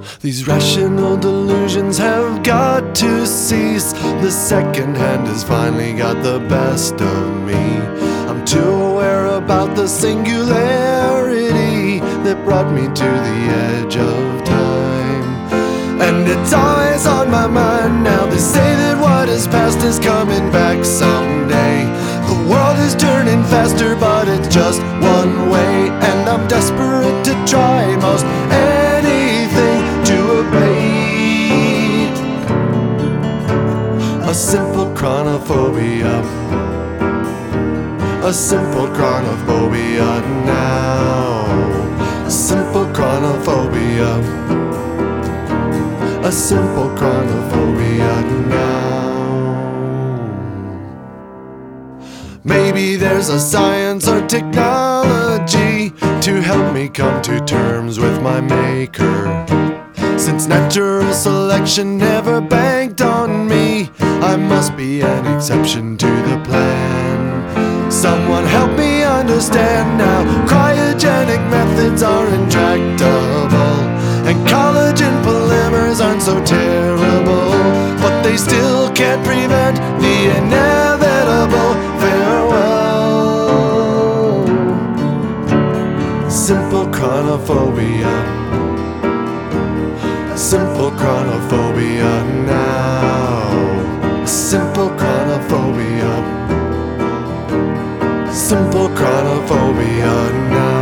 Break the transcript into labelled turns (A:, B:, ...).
A: These rational delusions have got to cease. The second hand has finally got the best of me. I'm too aware about the singularity that brought me to the edge of time. And it's always on my mind now. They say that what is past is coming back someday. The world is turning faster, but it's just one way. And I'm desperate to try most anything to abate a simple chronophobia. A simple chronophobia now. Simple chronophobia. A simple chronophobia now. Maybe there's a science or technology to help me come to terms with my maker. Since natural selection never banked on me, I must be an exception to the plan. Someone help me understand now. Cryogenic methods are intractable, and collagen polymers aren't so terrible, but they still can't prevent the inevitable farewell. Simple chronophobia. Simple chronophobia now. Simple chronophobia. Simple chronophobia now.